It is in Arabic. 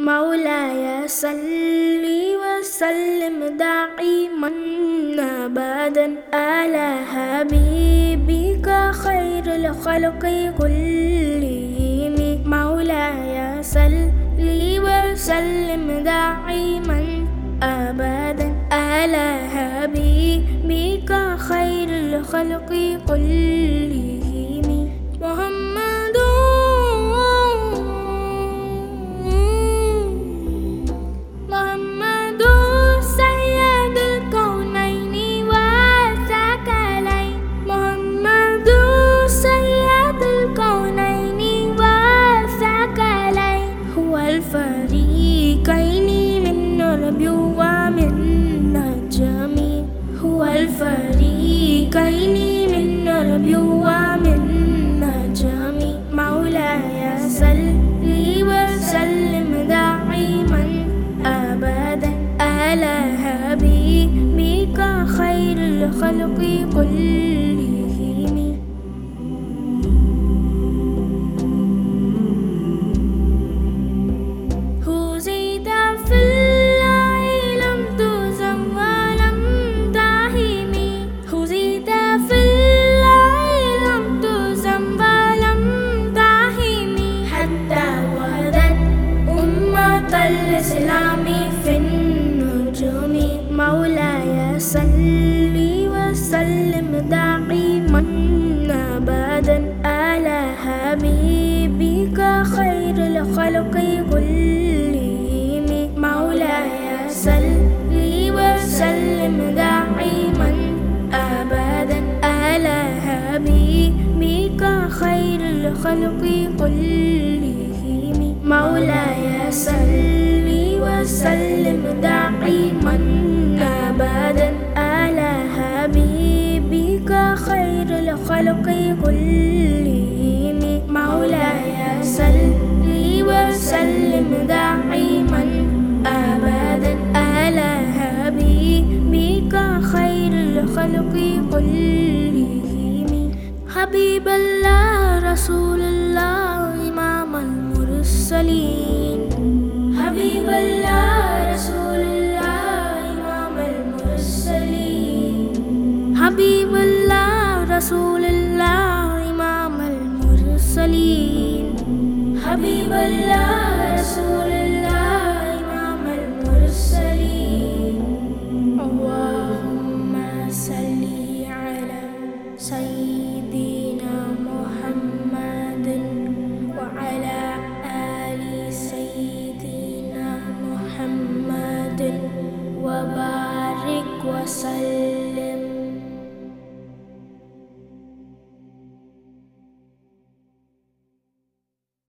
مولاي صل وسلم دائما أبدا على حبيبك خير الخلق كلهم. مولاي صل وسلم دائما أبدا على حبيبك خير الخلق كلهم. محمد سيد الكونين والثقلين. محمد سيد الكونين والثقلين. هو الفريقين من ربي ومن نجمي. هو الفريقين من ربي ومن نجمي. مولاي صل وسلم دائما أبدا على حبيبك خير الخلق كلهم. هزيت في الله لم تزم ولم تهم. هزيت في الله لم تزم ولم تهم. حتى وهدت أمة الإسلام في النجوم. مولاي صل وسلم دائما أبدا على حبيبك خير الخلق كلهم. مولاي صل وسلم دائما أبدا على حبيبك خير الخلق كلهم. مولاي صل وسلم دائما أبدا على حبيبك خير الخلق كلهم. مولاي صل وسلم دائما أبدا على حبيبك خير الخلق كلهم. حبيب الله رسول الله إمام المرسلين. حبيب الله رسول الله إمام المرسلين. حبيب الله رسول الله إمام المرسلين. حبيب الله رسول الله إمام المرسلين. اللهم صل على سيدنا محمد وعلى آل سيدنا محمد وبارك وسلم.